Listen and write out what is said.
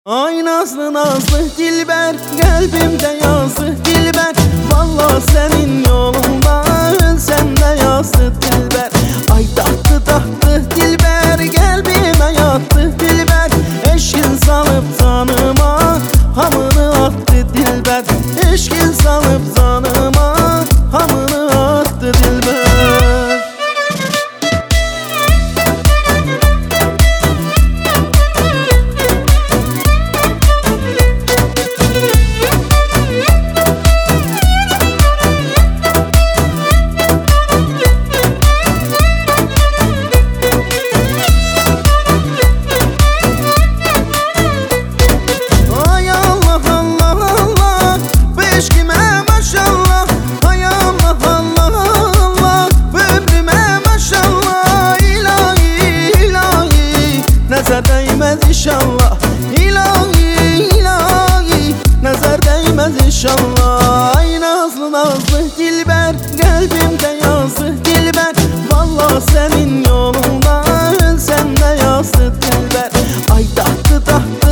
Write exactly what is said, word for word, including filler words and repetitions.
Ay nazlı nazlı dilber, kalbimde yazdı dilber. Vallahi senin yolunda ölsem de yazdı dilber. Ay tahtı tahtı dilber, kalbime yattı dilber. Eşkin salıp canıma hamını attı dilber. Eşkin salıp canıma hamını attı dilber. Nazar değmez inşallah, ilahi ilahi, nazar değmez inşallah. Ay nazlı nazlı dilber, kalbimde yazdı dilber. Vallahi senin yolunda ölsem de yazdı dilber. Ay tahtı tahtı